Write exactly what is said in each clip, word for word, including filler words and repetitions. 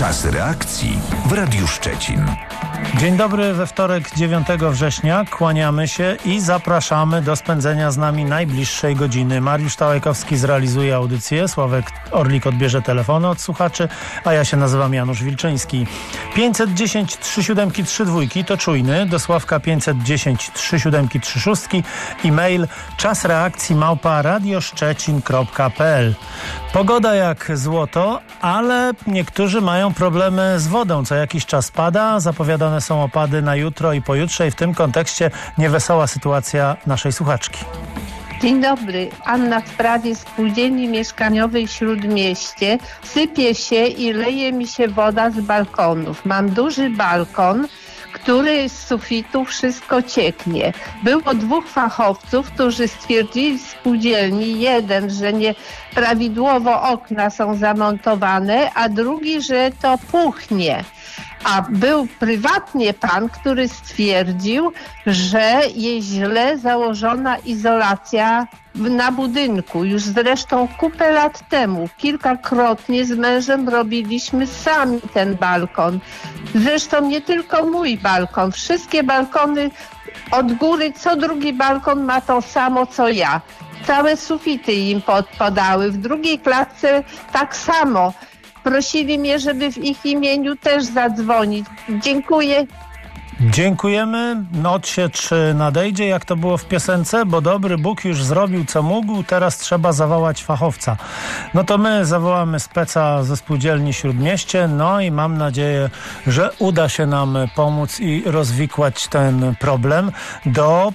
Czas reakcji w Radiu Szczecin. Dzień dobry, we wtorek dziewiątego września kłaniamy się i zapraszamy do spędzenia z nami najbliższej godziny. Mariusz Tałajkowski zrealizuje audycję, Sławek Orlik odbierze telefony od słuchaczy, a ja się nazywam Janusz Wilczyński. pięćset dziesięć trzy siedem trzy dwa to czujny, do Sławka pięćset dziesięć trzy siedem trzy sześć, e-mail czas reakcji małpa radioszczecin kropka p l. Pogoda jak złoto, ale niektórzy mają problemy z wodą. Co jakiś czas pada, zapowiadane są opady na jutro i pojutrze i w tym kontekście niewesoła sytuacja naszej słuchaczki. Dzień dobry. Anna w sprawie spółdzielni mieszkaniowej w Śródmieście. Sypie się i leje mi się woda z balkonów. Mam duży balkon, który z sufitu wszystko cieknie. Było dwóch fachowców, którzy stwierdzili w spółdzielni, jeden, że nieprawidłowo okna są zamontowane, a drugi, że to puchnie. A był prywatnie pan, który stwierdził, że jest źle założona izolacja na budynku. Już zresztą kupę lat temu, kilkakrotnie z mężem robiliśmy sami ten balkon. Zresztą nie tylko mój balkon. Wszystkie balkony od góry, co drugi balkon ma to samo co ja. Całe sufity im podpadały. W drugiej klatce tak samo. Prosili mnie, żeby w ich imieniu też zadzwonić. Dziękuję. Dziękujemy. Odsiecz nadejdzie, jak to było w piosence, bo dobry Bóg już zrobił co mógł, teraz trzeba zawołać fachowca. No to my zawołamy speca ze spółdzielni Śródmieście, no i mam nadzieję, że uda się nam pomóc i rozwikłać ten problem do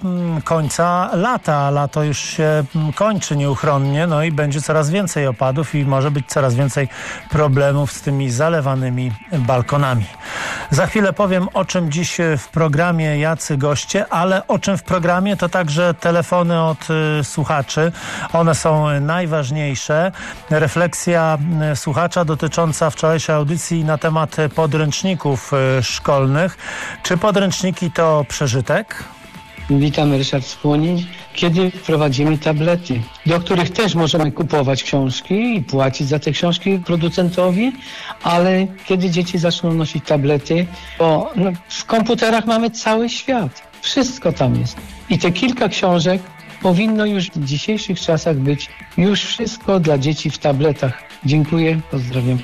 końca lata. Lato już się kończy nieuchronnie, no i będzie coraz więcej opadów i może być coraz więcej problemów z tymi zalewanymi balkonami. Za chwilę powiem, o czym dziś w programie, jacy goście, ale o czym w programie, to także telefony od y, słuchaczy. One są najważniejsze. Refleksja y, słuchacza dotycząca wczorajszej audycji na temat podręczników y, szkolnych. Czy podręczniki to przeżytek? Witam, Ryszard Spłonień. Kiedy wprowadzimy tablety, do których też możemy kupować książki i płacić za te książki producentowi, ale kiedy dzieci zaczną nosić tablety, bo no, w komputerach mamy cały świat. Wszystko tam jest. I te kilka książek powinno już w dzisiejszych czasach być już wszystko dla dzieci w tabletach. Dziękuję, pozdrawiam.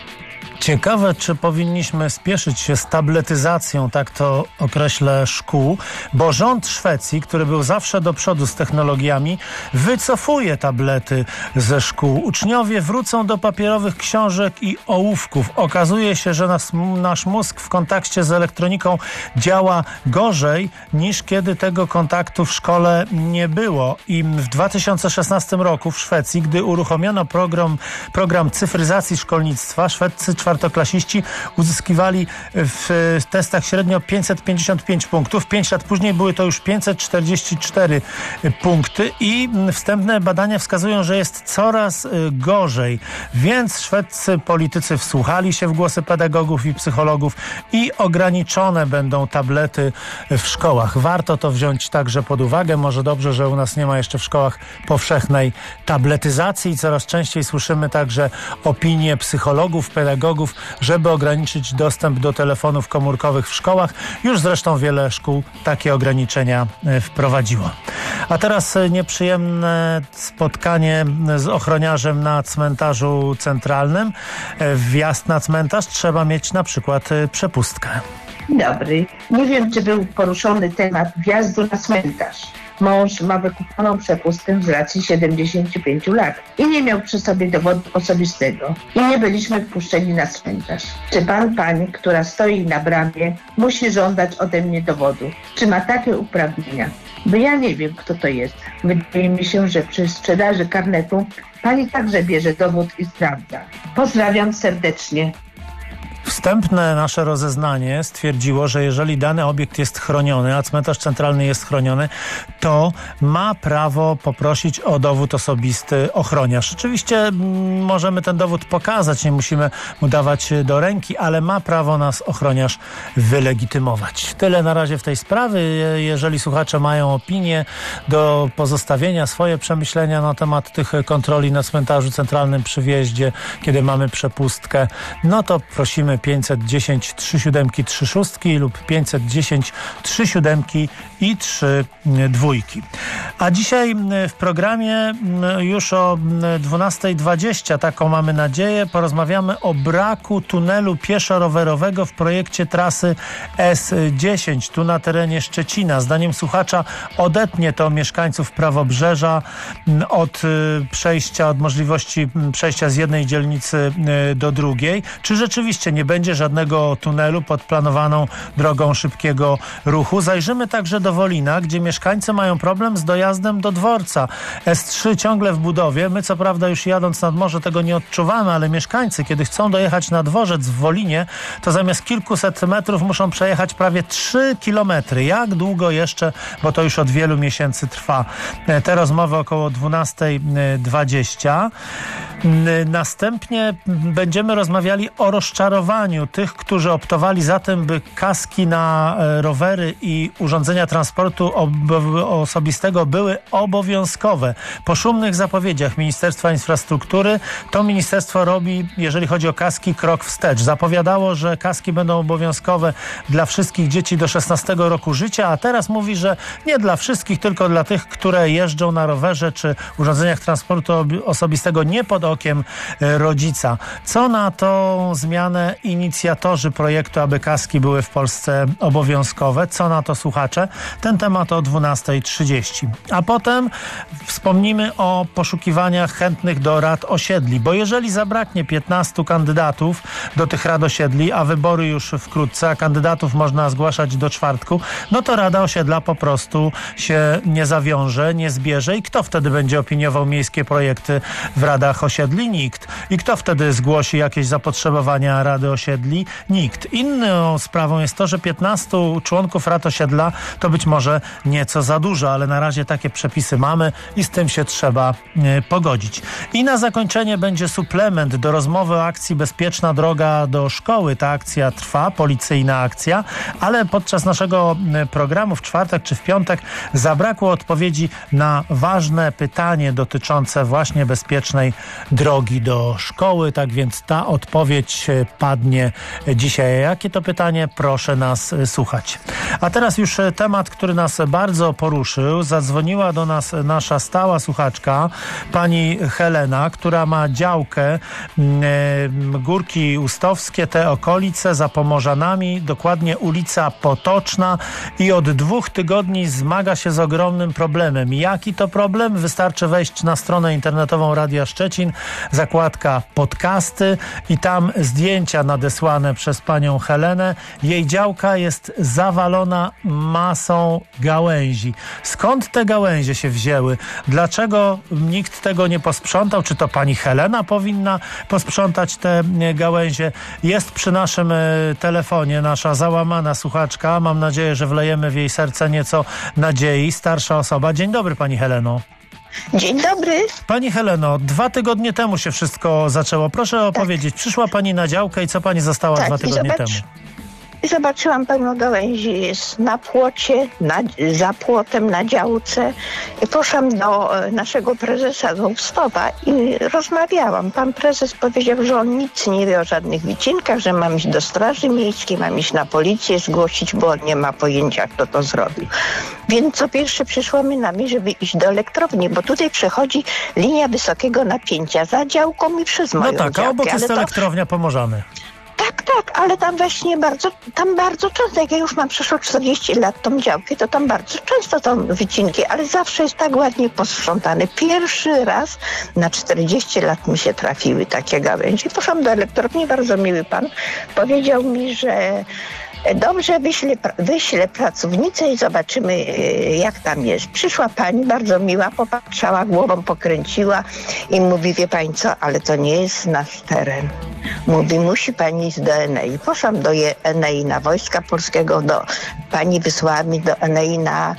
Ciekawe, czy powinniśmy spieszyć się z tabletyzacją, tak to określę, szkół, bo rząd Szwecji, który był zawsze do przodu z technologiami, wycofuje tablety ze szkół. Uczniowie wrócą do papierowych książek i ołówków. Okazuje się, że nas, nasz mózg w kontakcie z elektroniką działa gorzej niż kiedy tego kontaktu w szkole nie było. I w dwa tysiące szesnastym roku w Szwecji, gdy uruchomiono program, program cyfryzacji szkolnictwa, szwedzcy czwartoklasiści uzyskiwali w testach średnio pięćset pięćdziesiąt pięć punktów. Pięć lat później były to już pięćset czterdzieści cztery punkty i wstępne badania wskazują, że jest coraz gorzej. Więc szwedzcy politycy wsłuchali się w głosy pedagogów i psychologów i ograniczone będą tablety w szkołach. Warto to wziąć także pod uwagę. Może dobrze, że u nas nie ma jeszcze w szkołach powszechnej tabletyzacji. Coraz częściej słyszymy także opinie psychologów, pedagogów, żeby ograniczyć dostęp do telefonów komórkowych w szkołach. Już zresztą wiele szkół takie ograniczenia wprowadziło. A teraz nieprzyjemne spotkanie z ochroniarzem na cmentarzu centralnym. Wjazd na cmentarz trzeba mieć na przykład przepustkę. Dzień dobry. Nie wiem, czy był poruszony temat wjazdu na cmentarz. Mąż ma wykupioną przepustkę z racji siedemdziesięciu pięciu lat i nie miał przy sobie dowodu osobistego i nie byliśmy wpuszczeni na cmentarz. Czy pan, pani, która stoi na bramie, musi żądać ode mnie dowodu? Czy ma takie uprawnienia? Bo ja nie wiem, kto to jest. Wydaje mi się, że przy sprzedaży karnetu pani także bierze dowód i sprawdza. Pozdrawiam serdecznie. Wstępne nasze rozeznanie stwierdziło, że jeżeli dany obiekt jest chroniony, a cmentarz centralny jest chroniony, to ma prawo poprosić o dowód osobisty ochroniarz. Oczywiście m, możemy ten dowód pokazać, nie musimy mu dawać do ręki, ale ma prawo nas ochroniarz wylegitymować. Tyle na razie w tej sprawie. Jeżeli słuchacze mają opinię do pozostawienia, swoje przemyślenia na temat tych kontroli na cmentarzu centralnym przy wjeździe, kiedy mamy przepustkę, no to prosimy Telefony pięćset dziesięć trzy siedem trzy sześć lub pięćset dziesięć trzy siedem i trzy dwójki. A dzisiaj w programie już o dwunasta dwadzieścia, taką mamy nadzieję, porozmawiamy o braku tunelu pieszo-rowerowego w projekcie trasy S dziesięć, tu na terenie Szczecina. Zdaniem słuchacza odetnie to mieszkańców Prawobrzeża od przejścia, od możliwości przejścia z jednej dzielnicy do drugiej. Czy rzeczywiście nie będzie żadnego tunelu pod planowaną drogą szybkiego ruchu? Zajrzymy także do Wolina, gdzie mieszkańcy mają problem z dojazdem do dworca. S trzy ciągle w budowie. My co prawda już jadąc nad morze tego nie odczuwamy, ale mieszkańcy, kiedy chcą dojechać na dworzec w Wolinie, to zamiast kilkuset metrów muszą przejechać prawie trzy kilometry. Jak długo jeszcze? Bo to już od wielu miesięcy trwa. Te rozmowy około dwunasta dwadzieścia. Następnie będziemy rozmawiali o rozczarowaniu tych, którzy optowali za tym, by kaski na rowery i urządzenia transportu osobistego były obowiązkowe. Po szumnych zapowiedziach Ministerstwa Infrastruktury to ministerstwo robi, jeżeli chodzi o kaski, krok wstecz. Zapowiadało, że kaski będą obowiązkowe dla wszystkich dzieci do szesnastego roku życia, a teraz mówi, że nie dla wszystkich, tylko dla tych, które jeżdżą na rowerze czy urządzeniach transportu osobistego nie pod okiem rodzica. Co na tą zmianę inicjatorzy projektu, aby kaski były w Polsce obowiązkowe? Co na to słuchacze? Ten temat o dwunasta trzydzieści. A potem wspomnimy o poszukiwaniach chętnych do rad osiedli, bo jeżeli zabraknie piętnastu kandydatów do tych rad osiedli, a wybory już wkrótce, a kandydatów można zgłaszać do czwartku, no to Rada Osiedla po prostu się nie zawiąże, nie zbierze i kto wtedy będzie opiniował miejskie projekty w radach osiedli? Nikt. I kto wtedy zgłosi jakieś zapotrzebowania Rady Osiedli? Nikt. Inną sprawą jest to, że piętnastu członków Rad Osiedla to być może nieco za dużo, ale na razie takie przepisy mamy i z tym się trzeba y, pogodzić. I na zakończenie będzie suplement do rozmowy o akcji Bezpieczna droga do szkoły. Ta akcja trwa, policyjna akcja, ale podczas naszego programu w czwartek czy w piątek zabrakło odpowiedzi na ważne pytanie dotyczące właśnie bezpiecznej drogi do szkoły. Tak więc ta odpowiedź padnie dzisiaj. Jakie to pytanie? Proszę nas słuchać. A teraz już temat, który nas bardzo poruszył. Zadzwoniła do nas nasza stała słuchaczka, pani Helena, która ma działkę e, Górki Ustowskie, te okolice za Pomorzanami, dokładnie ulica Potoczna i od dwóch tygodni zmaga się z ogromnym problemem. Jaki to problem? Wystarczy wejść na stronę internetową Radia Szczecin, zakładka podcasty i tam zdjęcia nadesłane przez panią Helenę. Jej działka jest zawalona masą gałęzi. Skąd te gałęzie się wzięły? Dlaczego nikt tego nie posprzątał? Czy to pani Helena powinna posprzątać te gałęzie? Jest przy naszym telefonie nasza załamana słuchaczka. Mam nadzieję, że wlejemy w jej serce nieco nadziei. Starsza osoba. Dzień dobry, pani Heleno. Dzień dobry. Pani Heleno, dwa tygodnie temu się wszystko zaczęło. Proszę opowiedzieć, tak. Przyszła pani na działkę i co pani została tak, dwa tygodnie zobacz, temu? I zobaczyłam pełno gałęzi jest na płocie, na, za płotem, na działce. I poszłam do naszego prezesa Wąstowa i rozmawiałam. Pan prezes powiedział, że on nic nie wie o żadnych wycinkach, że mam iść do Straży Miejskiej, mam iść na policję, zgłosić, bo on nie ma pojęcia, kto to zrobił. Więc co pierwsze przyszło mi na myśl, żeby iść do elektrowni, bo tutaj przechodzi linia wysokiego napięcia za działką i przez moją No tak, działkę. a obok jest to... elektrownia Pomorzany. Tak, tak, ale tam właśnie bardzo, tam bardzo często, jak ja już mam przeszło czterdzieści lat tą działkę, to tam bardzo często są wycinki, ale zawsze jest tak ładnie posprzątane. Pierwszy raz na czterdzieści lat mi się trafiły takie gałęzie. Poszłam do elektrowni, bardzo miły pan powiedział mi, że dobrze, wyślę, wyślę pracownicę i zobaczymy, jak tam jest. Przyszła pani, bardzo miła, popatrzała, głową pokręciła i mówi, wie pani co, ale to nie jest nasz teren. Mówi, musi pani iść do Enei. Poszłam do Enei na Wojska Polskiego, do pani wysłała mi do Enei na,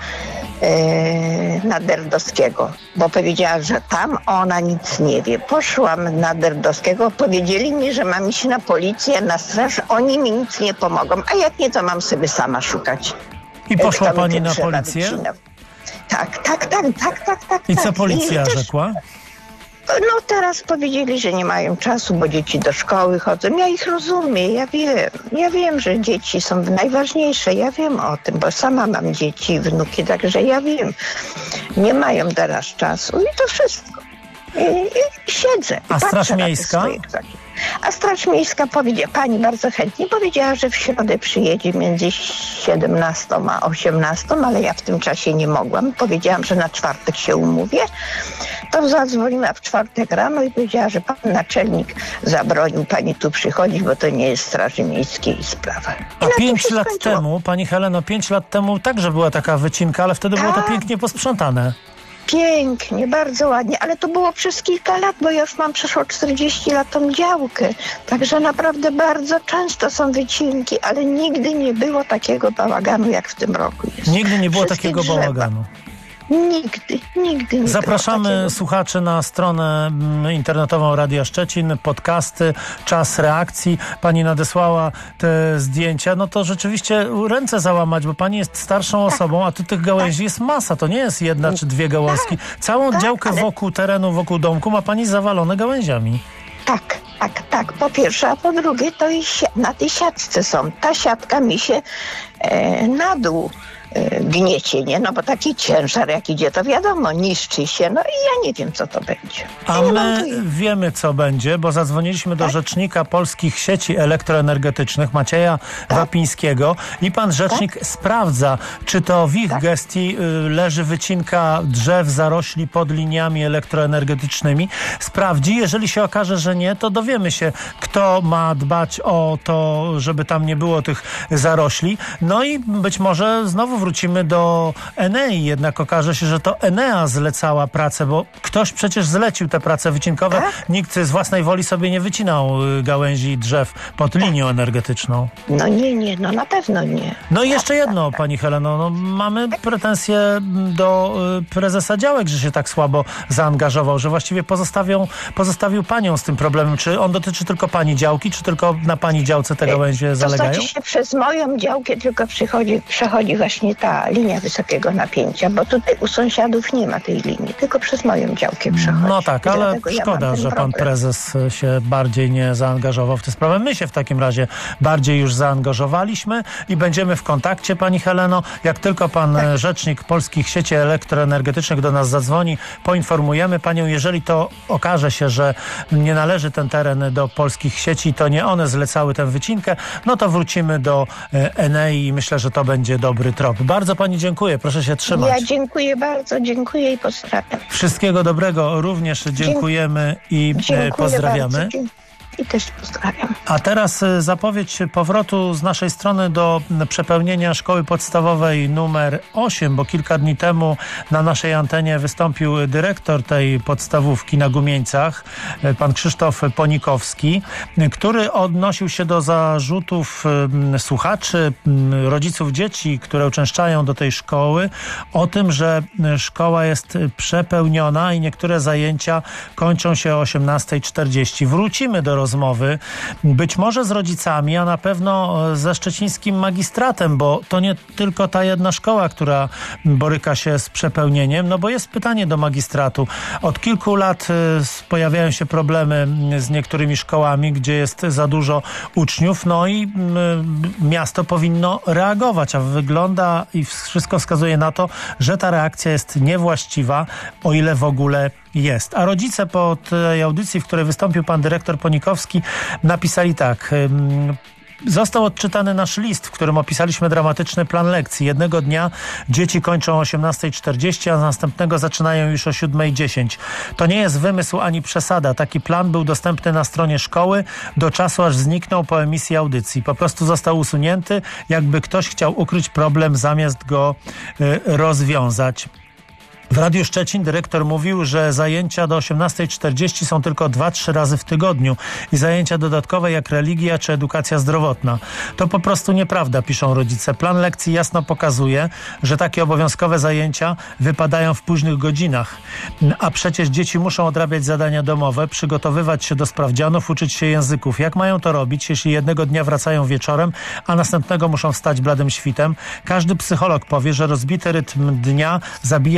e, na Derdowskiego, bo powiedziała, że tam ona nic nie wie. Poszłam na Derdowskiego, powiedzieli mi, że mam iść na policję, na straż, oni mi nic nie pomogą, a jak nie, to mam sobie sama szukać. I poszła pani na policję? Wycinał. Tak, tak, tak, tak, tak, tak. I co tak. policja I też, rzekła? No teraz powiedzieli, że nie mają czasu, bo dzieci do szkoły chodzą. Ja ich rozumiem, ja wiem. Ja wiem, że dzieci są najważniejsze. Ja wiem o tym, bo sama mam dzieci i wnuki, także ja wiem. Nie mają teraz czasu i to wszystko. I, i siedzę. A i Straż patrzę Miejska? na te swoje kroki. A Straż Miejska powiedziała, pani bardzo chętnie powiedziała, że w środę przyjedzie między siedemnastą a osiemnastą, ale ja w tym czasie nie mogłam. Powiedziałam, że na czwartek się umówię. To zadzwoniła w czwartek rano i powiedziała, że pan naczelnik zabronił pani tu przychodzić, bo to nie jest Straży Miejskiej sprawa. I A na tym pięć się lat skończyło. temu, pani Heleno, pięć lat temu także była taka wycinka, ale wtedy było to Tak. pięknie posprzątane. Pięknie, bardzo ładnie, ale to było przez kilka lat, bo ja już mam przeszło czterdzieści lat tą działkę. Także naprawdę bardzo często są wycinki, ale nigdy nie było takiego bałaganu, jak w tym roku jest. Nigdy nie było Wszystkie takiego drzewa. bałaganu. Nigdy, nigdy nie Zapraszamy było takiego. słuchaczy na stronę mm, internetową Radia Szczecin, podcasty, czas reakcji. Pani nadesłała te zdjęcia, no to rzeczywiście ręce załamać, bo pani jest starszą osobą, a tu tych gałęzi jest masa, to nie jest jedna czy dwie gałązki. Całą tak, działkę ale- wokół terenu, wokół domku ma pani zawalone gałęziami. Tak, tak, tak. Po pierwsze, a po drugie, to i si- na tej siatce są. Ta siatka mi się e, na dół e, gniecie, nie? No bo taki ciężar jak idzie, to wiadomo, niszczy się. No i ja nie wiem, co to będzie. A Ja nie mam my pojęcia. wiemy, co będzie, bo zadzwoniliśmy do Tak? rzecznika polskich sieci elektroenergetycznych, Macieja Wapińskiego, i pan rzecznik sprawdza, czy to w ich Tak. gestii y, leży wycinka drzew, zarośli pod liniami elektroenergetycznymi. Sprawdzi, jeżeli się okaże, że nie, to dowiemy się, kto ma dbać o to, żeby tam nie było tych zarośli. No i być może znowu wrócimy do Enei, jednak okaże się, że to Enea zlecała pracę, bo ktoś przecież zlecił te prace wycinkowe. Tak? Nikt z własnej woli sobie nie wycinał y, gałęzi i drzew pod linią energetyczną. No nie, nie, no na pewno nie. No i jeszcze jedno, pani Heleno, no, mamy pretensje do y, prezesa działek, że się tak słabo zaangażował, że właściwie pozostawią, pozostawił panią z tym problemem. Czy on dotyczy tylko pani działki, czy tylko na pani działce te gałęzie To zalegają? znaczy się przez moją działkę tylko przychodzi, przechodzi właśnie ta linia wysokiego napięcia, bo tutaj u sąsiadów nie ma tej linii, tylko przez moją działkę przechodzi. No tak, I ale dlatego ja mam szkoda, ten że pan problem. prezes się bardziej nie zaangażował w tę sprawę. My się w takim razie bardziej już zaangażowaliśmy i będziemy w kontakcie, pani Heleno. Jak tylko pan Tak. rzecznik polskich sieci elektroenergetycznych do nas zadzwoni, poinformujemy panią. Jeżeli to okaże się, że nie należy ten teren do polskich sieci, to nie one zlecały tę wycinkę, no to wrócimy do e, Enei i myślę, że to będzie dobry trop. Bardzo pani dziękuję, proszę się trzymać. Ja dziękuję bardzo, dziękuję i pozdrawiam. Wszystkiego dobrego, również dziękujemy i e, Dziękuję pozdrawiamy. bardzo. Dzie- I też pozdrawiam. A teraz y, zapowiedź powrotu z naszej strony do m, przepełnienia szkoły podstawowej numer osiem, bo kilka dni temu na naszej antenie wystąpił dyrektor tej podstawówki na Gumieńcach, y, pan Krzysztof Ponikowski, y, który odnosił się do zarzutów y, słuchaczy, y, rodziców dzieci, które uczęszczają do tej szkoły, o tym, że y, szkoła jest przepełniona i niektóre zajęcia kończą się o osiemnasta czterdzieści. Wrócimy do rozmowy, być może z rodzicami, a na pewno ze szczecińskim magistratem, bo to nie tylko ta jedna szkoła, która boryka się z przepełnieniem, no bo jest pytanie do magistratu. Od kilku lat y, pojawiają się problemy z niektórymi szkołami, gdzie jest za dużo uczniów, no i y, miasto powinno reagować, a wygląda i wszystko wskazuje na to, że ta reakcja jest niewłaściwa, o ile w ogóle jest. A rodzice po tej audycji, w której wystąpił pan dyrektor Ponikowski, napisali tak. Został odczytany nasz list, w którym opisaliśmy dramatyczny plan lekcji. Jednego dnia dzieci kończą o osiemnasta czterdzieści, a następnego zaczynają już o siódma dziesięć. To nie jest wymysł ani przesada. Taki plan był dostępny na stronie szkoły do czasu, aż zniknął po emisji audycji. Po prostu został usunięty, jakby ktoś chciał ukryć problem, zamiast go y, rozwiązać. W Radiu Szczecin dyrektor mówił, że zajęcia do osiemnasta czterdzieści są tylko dwa trzy razy w tygodniu i zajęcia dodatkowe jak religia czy edukacja zdrowotna. To po prostu nieprawda, piszą rodzice. Plan lekcji jasno pokazuje, że takie obowiązkowe zajęcia wypadają w późnych godzinach. A przecież dzieci muszą odrabiać zadania domowe, przygotowywać się do sprawdzianów, uczyć się języków. Jak mają to robić, jeśli jednego dnia wracają wieczorem, a następnego muszą wstać bladym świtem? Każdy psycholog powie, że rozbity rytm dnia zabija koncentrację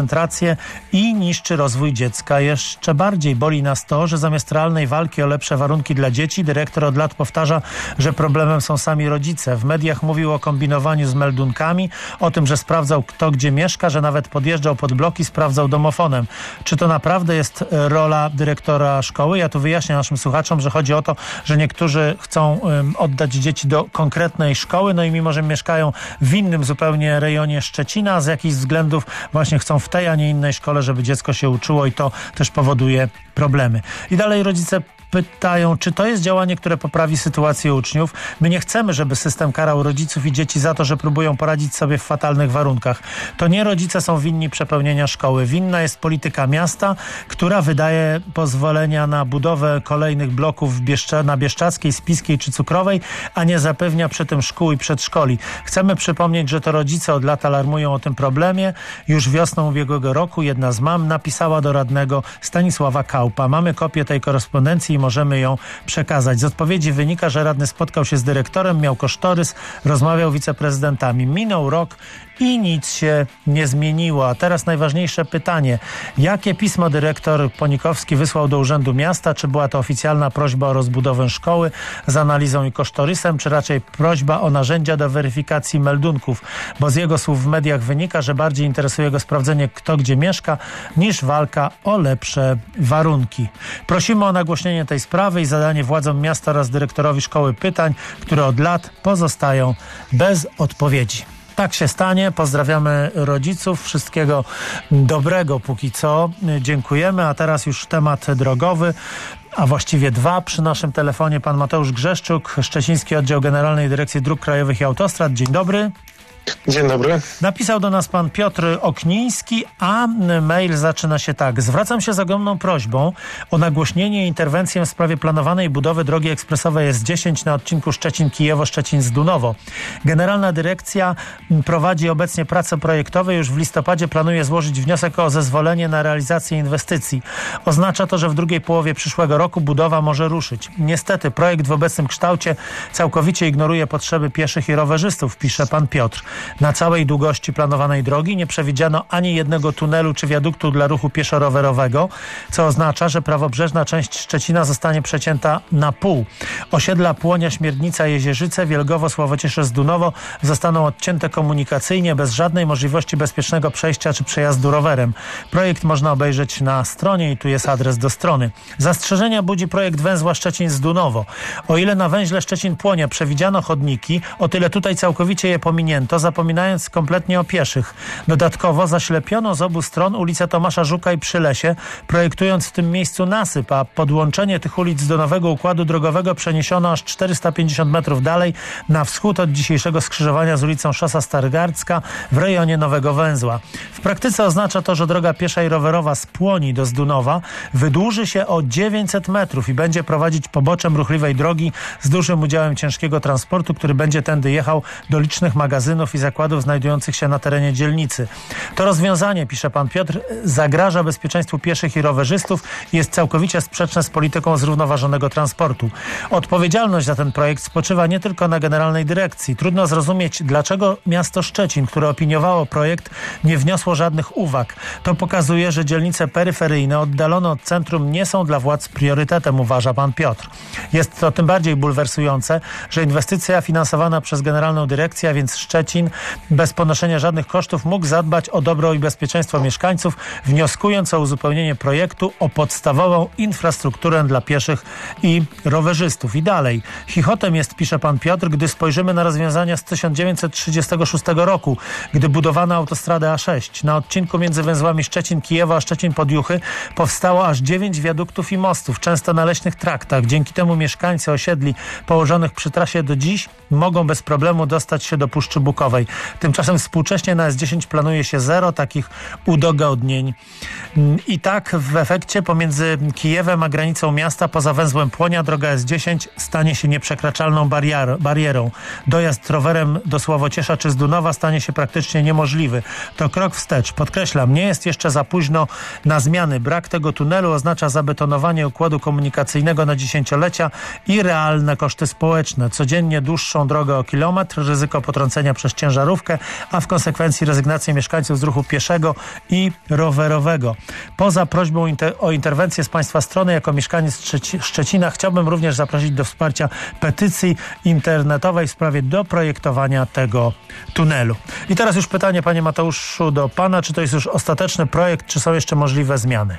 koncentrację i niszczy rozwój dziecka jeszcze bardziej. Boli nas to, że zamiast realnej walki o lepsze warunki dla dzieci, dyrektor od lat powtarza, że problemem są sami rodzice. W mediach mówił o kombinowaniu z meldunkami, o tym, że sprawdzał kto gdzie mieszka, że nawet podjeżdżał pod bloki, sprawdzał domofonem. Czy to naprawdę jest rola dyrektora szkoły? Ja tu wyjaśnię naszym słuchaczom, że chodzi o to, że niektórzy chcą um, oddać dzieci do konkretnej szkoły, no i mimo, że mieszkają w innym zupełnie rejonie Szczecina, z jakichś względów właśnie chcą w tej, a nie innej szkole, żeby dziecko się uczyło i to też powoduje problemy. I dalej rodzice pytają, czy to jest działanie, które poprawi sytuację uczniów. My nie chcemy, żeby system karał rodziców i dzieci za to, że próbują poradzić sobie w fatalnych warunkach. To nie rodzice są winni przepełnienia szkoły. Winna jest polityka miasta, która wydaje pozwolenia na budowę kolejnych bloków w Bieszcza, na Bieszczackiej, Spiskiej czy Cukrowej, a nie zapewnia przy tym szkół i przedszkoli. Chcemy przypomnieć, że to rodzice od lat alarmują o tym problemie. Już wiosną ubiegłego roku jedna z mam napisała do radnego Stanisława Kaupa. Mamy kopię tej korespondencji i możemy ją przekazać. Z odpowiedzi wynika, że radny spotkał się z dyrektorem, miał kosztorys, rozmawiał z wiceprezydentami. Minął rok i nic się nie zmieniło. A teraz najważniejsze pytanie. Jakie pismo dyrektor Ponikowski wysłał do Urzędu Miasta? Czy była to oficjalna prośba o rozbudowę szkoły z analizą i kosztorysem, czy raczej prośba o narzędzia do weryfikacji meldunków? Bo z jego słów w mediach wynika, że bardziej interesuje go sprawdzenie, kto gdzie mieszka, niż walka o lepsze warunki. Prosimy o nagłośnienie tej sprawy i zadanie władzom miasta oraz dyrektorowi szkoły pytań, które od lat pozostają bez odpowiedzi. Tak się stanie. Pozdrawiamy rodziców. Wszystkiego dobrego póki co. Dziękujemy. A teraz już temat drogowy. A właściwie dwa. Przy naszym telefonie pan Mateusz Grzeszczuk, Szczeciński Oddział Generalnej Dyrekcji Dróg Krajowych i Autostrad. Dzień dobry. Dzień dobry. Napisał do nas pan Piotr Okniński, a mail zaczyna się tak. Zwracam się z ogromną prośbą o nagłośnienie i interwencję w sprawie planowanej budowy drogi ekspresowej S dziesięć na odcinku Szczecin-Kijewo, Szczecin-Zdunowo. Generalna Dyrekcja prowadzi obecnie prace projektowe. Już w listopadzie planuje złożyć wniosek o zezwolenie na realizację inwestycji. Oznacza to, że w drugiej połowie przyszłego roku budowa może ruszyć. Niestety projekt w obecnym kształcie całkowicie ignoruje potrzeby pieszych i rowerzystów, pisze pan Piotr. Na całej długości planowanej drogi nie przewidziano ani jednego tunelu czy wiaduktu dla ruchu pieszo-rowerowego, co oznacza, że prawobrzeżna część Szczecina zostanie przecięta na pół. Osiedla Płonia, Śmierdnica, Jezierzyce, Wielgowo, Sławociesze, Zdunowo zostaną odcięte komunikacyjnie bez żadnej możliwości bezpiecznego przejścia czy przejazdu rowerem. Projekt można obejrzeć na stronie i tu jest adres do strony. Zastrzeżenia budzi projekt węzła Szczecin-Zdunowo. O ile na węźle Szczecin-Płonia przewidziano chodniki, o tyle tutaj całkowicie je pominięto, zapominając kompletnie o pieszych. Dodatkowo zaślepiono z obu stron ulicę Tomasza Żuka i Przylesie, projektując w tym miejscu nasyp, a podłączenie tych ulic do nowego układu drogowego przeniesiono aż czterysta pięćdziesiąt metrów dalej na wschód od dzisiejszego skrzyżowania z ulicą Szosa Starogardzka w rejonie Nowego Węzła. W praktyce oznacza to, że droga piesza i rowerowa z Płoni do Zdunowa wydłuży się o dziewięćset metrów i będzie prowadzić poboczem ruchliwej drogi z dużym udziałem ciężkiego transportu, który będzie tędy jechał do licznych magazynów i zakładów znajdujących się na terenie dzielnicy. To rozwiązanie, pisze pan Piotr, zagraża bezpieczeństwu pieszych i rowerzystów i jest całkowicie sprzeczne z polityką zrównoważonego transportu. Odpowiedzialność za ten projekt spoczywa nie tylko na Generalnej Dyrekcji. Trudno zrozumieć, dlaczego miasto Szczecin, które opiniowało projekt, nie wniosło żadnych uwag. To pokazuje, że dzielnice peryferyjne, oddalone od centrum, nie są dla władz priorytetem, uważa pan Piotr. Jest to tym bardziej bulwersujące, że inwestycja finansowana przez Generalną Dyrekcję, a więc Szczecin, bez ponoszenia żadnych kosztów mógł zadbać o dobro i bezpieczeństwo mieszkańców, wnioskując o uzupełnienie projektu o podstawową infrastrukturę dla pieszych i rowerzystów. I dalej. Chichotem jest, pisze pan Piotr, gdy spojrzymy na rozwiązania z tysiąc dziewięćset trzydziestego szóstego roku, gdy budowano autostradę A sześć. Na odcinku między węzłami Szczecin-Kijewo a Szczecin-Podjuchy powstało aż dziewięć wiaduktów i mostów, często na leśnych traktach. Dzięki temu mieszkańcy osiedli położonych przy trasie do dziś mogą bez problemu dostać się do Puszczy Bukowej. Tymczasem współcześnie na S dziesięć planuje się zero takich udogodnień. I tak w efekcie pomiędzy Kijewem a granicą miasta poza węzłem Płonia droga S dziesięć stanie się nieprzekraczalną barier- barierą. Dojazd rowerem do Sławociesza czy Zdunowa stanie się praktycznie niemożliwy. To krok wstecz. Podkreślam, nie jest jeszcze za późno na zmiany. Brak tego tunelu oznacza zabetonowanie układu komunikacyjnego na dziesięciolecia i realne koszty społeczne. Codziennie dłuższą drogę o kilometr, ryzyko potrącenia przez ciężarówkę, a w konsekwencji rezygnację mieszkańców z ruchu pieszego i rowerowego. Poza prośbą inter- o interwencję z Państwa strony, jako mieszkaniec Szczeci- Szczecina chciałbym również zaprosić do wsparcia petycji internetowej w sprawie doprojektowania tego tunelu. I teraz już pytanie, panie Mateuszu, do pana. Czy to jest już ostateczny projekt, czy są jeszcze możliwe zmiany?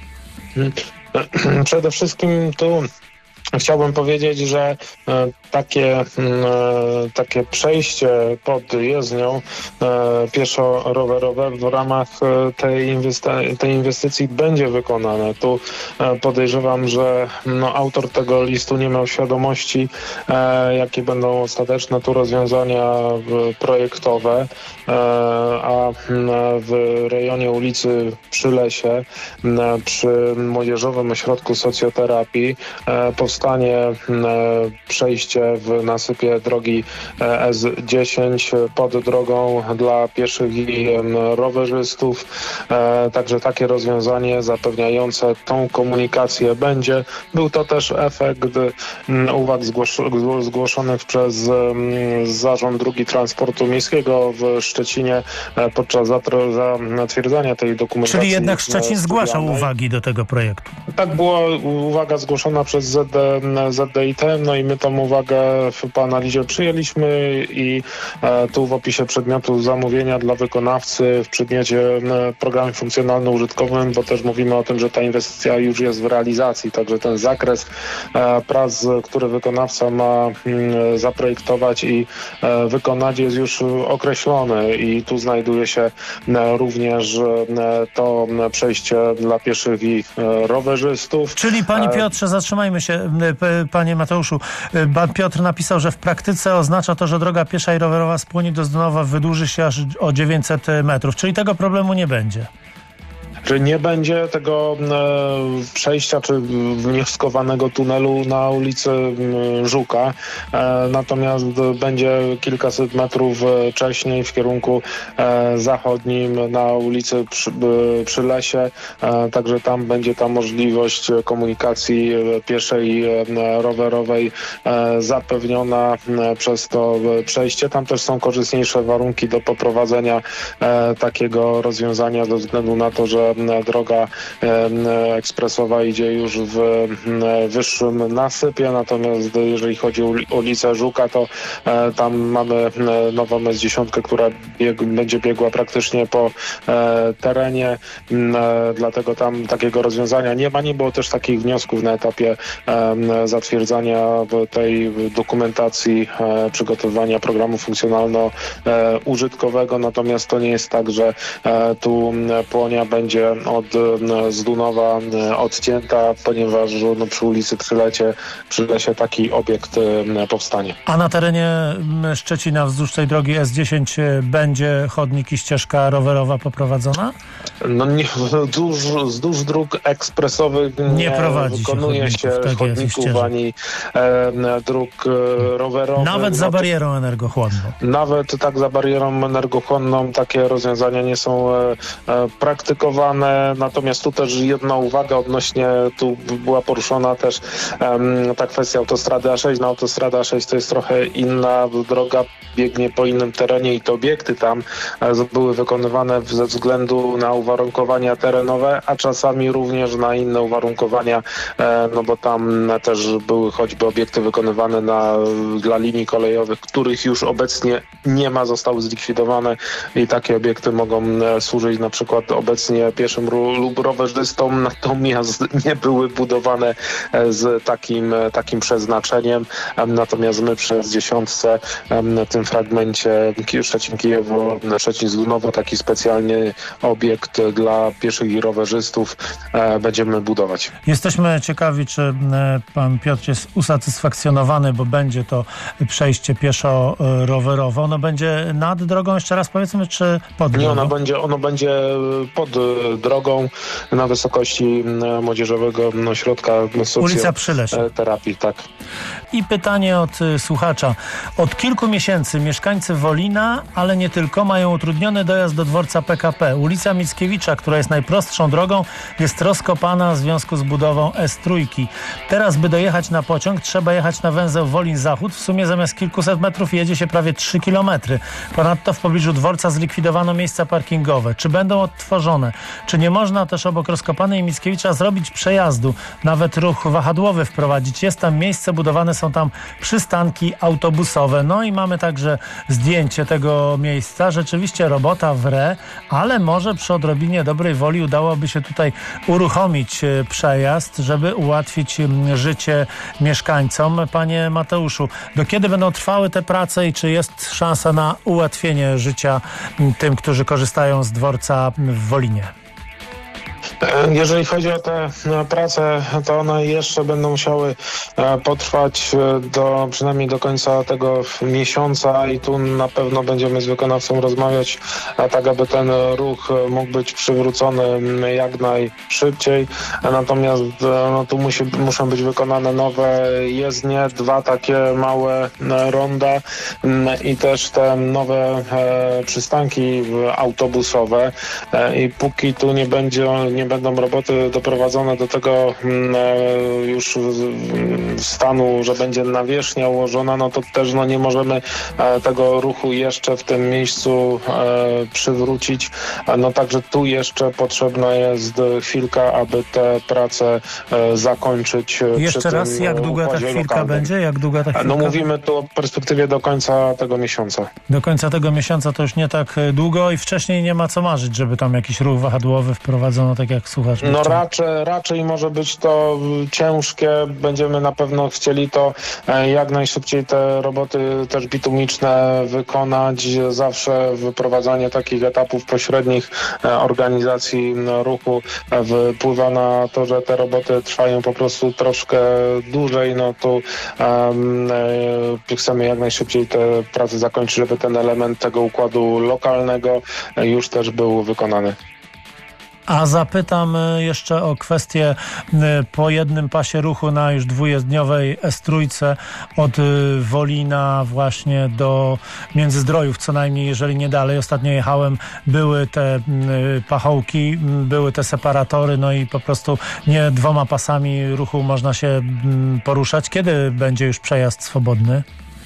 Przede wszystkim tu chciałbym powiedzieć, że e, takie, e, takie przejście pod jezdnią e, pieszo-rowerowe w ramach e, tej, inwesta- tej inwestycji będzie wykonane. Tu e, podejrzewam, że no, autor tego listu nie miał świadomości, e, jakie będą ostateczne tu rozwiązania e, projektowe, e, a w rejonie ulicy Przylesie e, przy Młodzieżowym Ośrodku Socjoterapii e, powstanie przejście w nasypie drogi S dziesięć pod drogą dla pieszych i rowerzystów. Także takie rozwiązanie zapewniające tą komunikację będzie. Był to też efekt uwag zgłos- zgłoszonych przez Zarząd Dróg Transportu Miejskiego w Szczecinie podczas zatwierdzania tej dokumentacji. Czyli jednak Szczecin zgłaszał uwagi do tego projektu. Tak, była uwaga zgłoszona przez Z D, Z D I T, no i my tą uwagę po analizie przyjęliśmy i e, tu w opisie przedmiotu zamówienia dla wykonawcy w przedmiocie e, programie funkcjonalno-użytkowym, bo też mówimy o tym, że ta inwestycja już jest w realizacji, także ten zakres e, prac, który wykonawca ma m, zaprojektować i e, wykonać, jest już określony i tu znajduje się e, również e, to przejście dla pieszych i e, rowerzystów. Czyli panie Piotrze, zatrzymajmy się, panie Mateuszu. Pan Piotr napisał, że w praktyce oznacza to, że droga piesza i rowerowa z Płoni do Zdunowa wydłuży się aż o dziewięćset metrów, czyli tego problemu nie będzie. Że nie będzie tego e, przejścia czy wnioskowanego tunelu na ulicy e, Żuka, e, natomiast będzie kilkaset metrów wcześniej w kierunku e, zachodnim na ulicy przy, e, Przylesie, e, także tam będzie ta możliwość komunikacji pieszej i e, rowerowej e, zapewniona e, przez to przejście. Tam też są korzystniejsze warunki do poprowadzenia e, takiego rozwiązania ze względu na to, że droga ekspresowa idzie już w wyższym nasypie, natomiast jeżeli chodzi o ulicę Żuka, to tam mamy nową S dziesięć, która bieg, będzie biegła praktycznie po terenie, dlatego tam takiego rozwiązania nie ma. Nie było też takich wniosków na etapie zatwierdzania tej dokumentacji przygotowywania programu funkcjonalno-użytkowego, natomiast to nie jest tak, że tu Płonia będzie od Zdunowa odcięta, ponieważ no, przy ulicy Przylecie, Przylesie taki obiekt powstanie. A na terenie Szczecina wzdłuż tej drogi S dziesięć będzie chodnik i ścieżka rowerowa poprowadzona? No nie, wzdłuż, wzdłuż dróg ekspresowych nie, nie prowadzi wykonuje się chodników, tak chodników jest, ani e, dróg e, rowerowych. Nawet za no, barierą energochłonną. Nawet tak za barierą energochłonną takie rozwiązania nie są e, e, praktykowane. Natomiast tu też jedna uwaga odnośnie, tu była poruszona też um, ta kwestia autostrady A sześć. No, autostrada A sześć to jest trochę inna droga, biegnie po innym terenie i te obiekty tam e, były wykonywane ze względu na uwarunkowania terenowe, a czasami również na inne uwarunkowania, e, no bo tam też były choćby obiekty wykonywane na, dla linii kolejowych, których już obecnie nie ma, zostały zlikwidowane i takie obiekty mogą e, służyć na przykład obecnie pieszym lub rowerzystom, natomiast nie były budowane z takim, takim przeznaczeniem. Natomiast my przez dziesiątce w tym fragmencie Szczecin-Kijewo, Szczecin-Zdunowo taki specjalny obiekt dla pieszych i rowerzystów będziemy budować. Jesteśmy ciekawi, czy pan Piotr jest usatysfakcjonowany, bo będzie to przejście pieszo-rowerowe. Ono będzie nad drogą, jeszcze raz powiedzmy, czy pod drogą? Nie, ono będzie, ono będzie pod drogą na wysokości Młodzieżowego Ośrodka Ulica Przyleś. Terapii, tak. I pytanie od y, słuchacza. Od kilku miesięcy mieszkańcy Wolina, ale nie tylko, mają utrudniony dojazd do dworca P K P. Ulica Mickiewicza, która jest najprostszą drogą, jest rozkopana w związku z budową S trzy. Teraz, by dojechać na pociąg, trzeba jechać na węzeł Wolin-Zachód. W sumie zamiast kilkuset metrów jedzie się prawie trzy kilometry. Ponadto w pobliżu dworca zlikwidowano miejsca parkingowe. Czy będą odtworzone? Czy nie można też obok rozkopanej Mickiewicza zrobić przejazdu? Nawet ruch wahadłowy wprowadzić. Jest tam miejsce, budowane są tam przystanki autobusowe. No i mamy także zdjęcie tego miejsca. Rzeczywiście robota w re, ale może przy odrobinie dobrej woli udałoby się tutaj uruchomić przejazd, żeby ułatwić życie mieszkańcom. Panie Mateuszu, do kiedy będą trwały te prace i czy jest szansa na ułatwienie życia tym, którzy korzystają z dworca w Wolinie? Jeżeli chodzi o te prace, to one jeszcze będą musiały potrwać do, przynajmniej do końca tego miesiąca i tu na pewno będziemy z wykonawcą rozmawiać, tak aby ten ruch mógł być przywrócony jak najszybciej. Natomiast no, tu musi, muszą być wykonane nowe jezdnie, dwa takie małe ronda i też te nowe przystanki autobusowe i póki tu nie będzie nie będą roboty doprowadzone do tego już stanu, że będzie nawierzchnia ułożona, no to też no, nie możemy tego ruchu jeszcze w tym miejscu przywrócić. No także tu jeszcze potrzebna jest chwilka, aby te prace zakończyć. Jeszcze raz, jak długa ta chwilka lokalnym. będzie? Jak długa ta chwilka? No mówimy tu o perspektywie do końca tego miesiąca. Do końca tego miesiąca to już nie tak długo i wcześniej nie ma co marzyć, żeby tam jakiś ruch wahadłowy wprowadzono, tak jak słuchasz. No raczej, raczej może być to ciężkie. Będziemy na pewno chcieli to jak najszybciej te roboty też bitumiczne wykonać. Zawsze wyprowadzanie takich etapów pośrednich organizacji ruchu wpływa na to, że te roboty trwają po prostu troszkę dłużej. No tu um, chcemy jak najszybciej te prace zakończyć, żeby ten element tego układu lokalnego już też był wykonany. A zapytam jeszcze o kwestię po jednym pasie ruchu na już dwujezdniowej S trzy od Wolina właśnie do Międzyzdrojów, co najmniej, jeżeli nie dalej. Ostatnio jechałem, były te pachołki, były te separatory, no i po prostu nie dwoma pasami ruchu można się poruszać. Kiedy będzie już przejazd swobodny?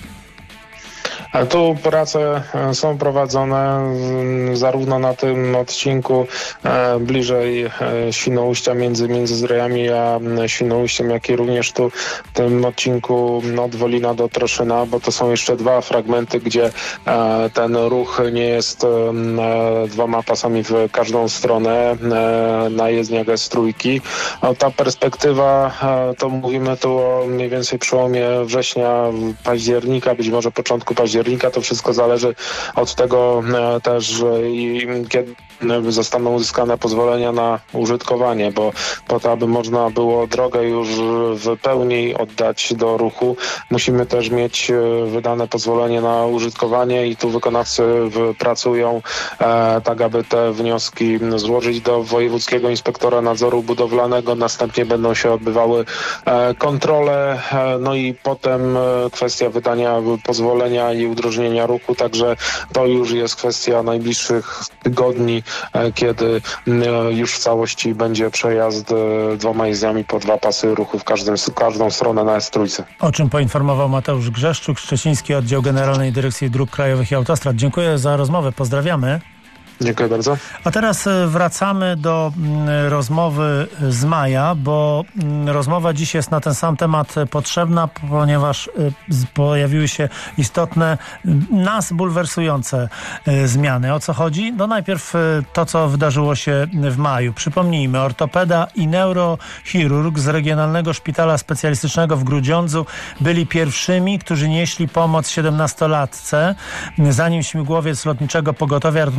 Tu prace są prowadzone zarówno na tym odcinku bliżej Świnoujścia między Międzyzdrojami a Świnoujściem, jak i również tu w tym odcinku od Wolina do Troszyna, bo to są jeszcze dwa fragmenty, gdzie ten ruch nie jest dwoma pasami w każdą stronę na jezdniach S trzy. Ta perspektywa, to mówimy tu o mniej więcej przełomie września, października, być może początku października. To wszystko zależy od tego też, i kiedy zostaną uzyskane pozwolenia na użytkowanie, bo po to, aby można było drogę już w pełni oddać do ruchu, musimy też mieć wydane pozwolenie na użytkowanie i tu wykonawcy pracują e, tak, aby te wnioski złożyć do Wojewódzkiego Inspektora Nadzoru Budowlanego. Następnie będą się odbywały e, kontrole, e, no i potem e, kwestia wydania pozwolenia i udrożnienia ruchu, także to już jest kwestia najbliższych tygodni, kiedy już w całości będzie przejazd dwoma jezdniami po dwa pasy ruchu w każdym, każdą stronę na S trzy. O czym poinformował Mateusz Grzeszczuk, Szczeciński Oddział Generalnej Dyrekcji Dróg Krajowych i Autostrad. Dziękuję za rozmowę, pozdrawiamy. Dziękuję bardzo. A teraz wracamy do rozmowy z maja, bo rozmowa dziś jest na ten sam temat potrzebna, ponieważ pojawiły się istotne, nas bulwersujące zmiany. O co chodzi? No najpierw to, co wydarzyło się w maju. Przypomnijmy, ortopeda i neurochirurg z Regionalnego Szpitala Specjalistycznego w Grudziądzu byli pierwszymi, którzy nieśli pomoc siedemnastolatce, zanim śmigłowiec Lotniczego Pogotowia Ratunkowego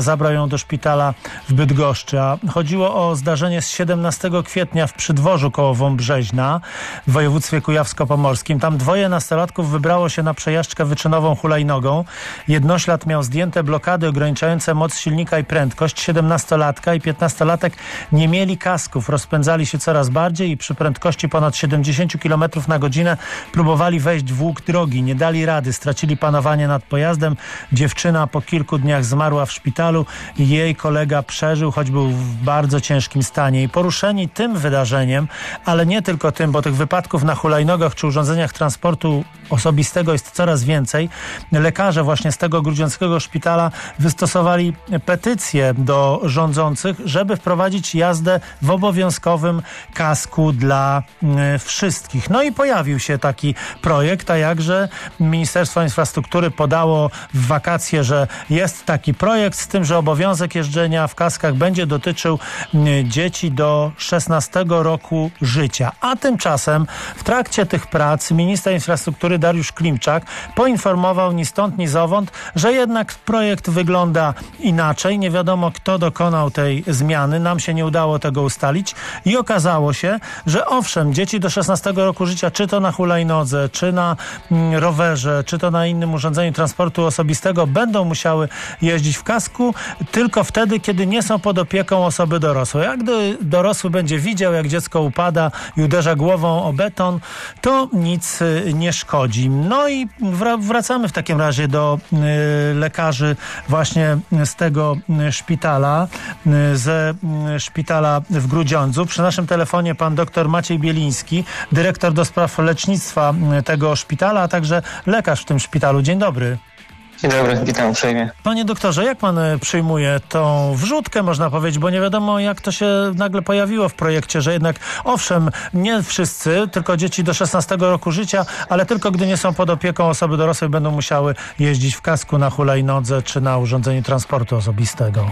zabrał ją do szpitala w Bydgoszczy. A chodziło o zdarzenie z siedemnastego kwietnia w Przydworzu koło Wąbrzeźna w województwie kujawsko-pomorskim. Tam dwoje nastolatków wybrało się na przejażdżkę wyczynową hulajnogą. Jednoślad miał zdjęte blokady ograniczające moc silnika i prędkość. siedemnastolatka i piętnastolatek nie mieli kasków. Rozpędzali się coraz bardziej i przy prędkości ponad siedemdziesiąt kilometrów na godzinę próbowali wejść w łuk drogi. Nie dali rady. Stracili panowanie nad pojazdem. Dziewczyna po kilku dniach zmarła w szpitalu i jej kolega przeżył, choć był w bardzo ciężkim stanie. I poruszeni tym wydarzeniem, ale nie tylko tym, bo tych wypadków na hulajnogach czy urządzeniach transportu osobistego jest coraz więcej. Lekarze właśnie z tego grudziąckiego szpitala wystosowali petycję do rządzących, żeby wprowadzić jazdę w obowiązkowym kasku dla y, wszystkich. No i pojawił się taki projekt, a jakże Ministerstwo Infrastruktury podało w wakacje, że jest taki projekt, z tym, że obowiązek jeżdżenia w kaskach będzie dotyczył y, dzieci do szesnastego roku życia. A tymczasem w trakcie tych prac minister infrastruktury Dariusz Klimczak poinformował ni stąd, ni zowąd, że jednak projekt wygląda inaczej. Nie wiadomo, kto dokonał tej zmiany. Nam się nie udało tego ustalić i okazało się, że owszem, dzieci do szesnastego roku życia, czy to na hulajnodze, czy na mm, rowerze, czy to na innym urządzeniu transportu osobistego, będą musiały jeździć w kasku tylko wtedy, kiedy nie są pod opieką osoby dorosłej. Jak gdy dorosły będzie widział, jak dziecko upada i uderza głową o beton, to nic y, nie szkodzi. No i wra- wracamy w takim razie do y, lekarzy właśnie z tego y, szpitala, y, ze y, szpitala w Grudziądzu. Przy naszym telefonie pan dr Maciej Bieliński, dyrektor do spraw lecznictwa y, tego szpitala, a także lekarz w tym szpitalu. Dzień dobry. Dzień dobry, witam uprzejmie. Panie doktorze, jak pan przyjmuje tą wrzutkę, można powiedzieć, bo nie wiadomo, jak to się nagle pojawiło w projekcie, że jednak owszem, nie wszyscy, tylko dzieci do szesnastego roku życia, ale tylko gdy nie są pod opieką osoby dorosłej, będą musiały jeździć w kasku na hulajnodze czy na urządzeniu transportu osobistego.